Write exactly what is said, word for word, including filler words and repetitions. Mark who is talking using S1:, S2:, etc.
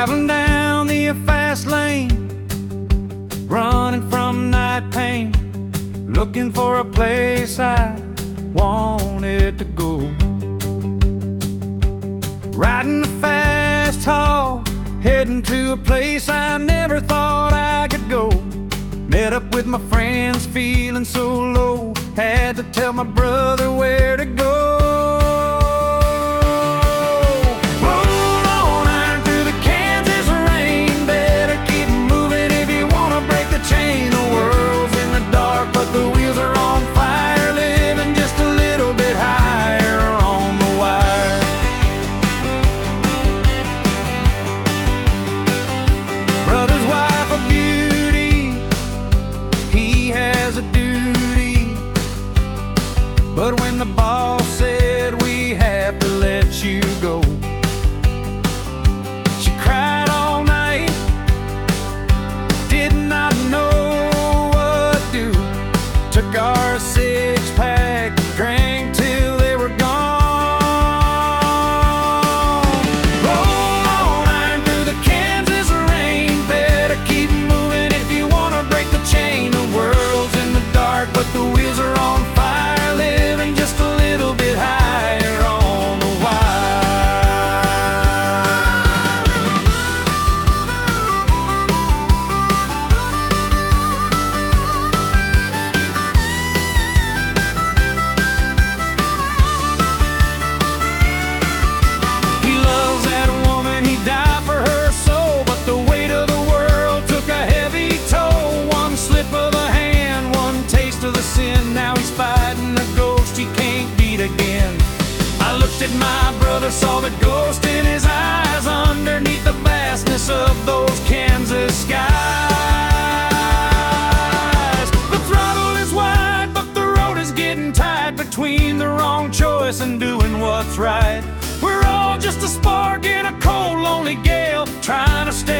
S1: Traveling down the fast lane, running from night pain, looking for a place I wanted to go. Riding the fast haul, heading to a place I never thought I could go. Met up with my friends, feeling so low, had to tell my brother where to go. Roll on iron through the Kansas rain, better keep moving if you wanna break the chain. The world's in the dark, but the wheels are on fire, living just a little bit higher on the wire. Brother's wife a beauty, he has a duty, but when the boss said we have to let you go, she cried all night, did not know what to do. Took our six-pack, drank till they were gone. Roll on iron through the Kansas rain, better keep moving if you wanna break the chain. The world's in the dark, but the wheels are on fire, living just a little bit higher on the He loves that woman, he died for her soul, but the weight of the world took a heavy toll. One slip of the hand, one taste of the sin, now he's fighting a ghost he can't beat again. I looked at my brother, saw the ghost in his eyes, underneath the vastness of those Kansas skies. The throttle is wide, but the road is getting tight, between the wrong choice and doing what's right. We're all just a spark in a cold, lonely gale, trying to stay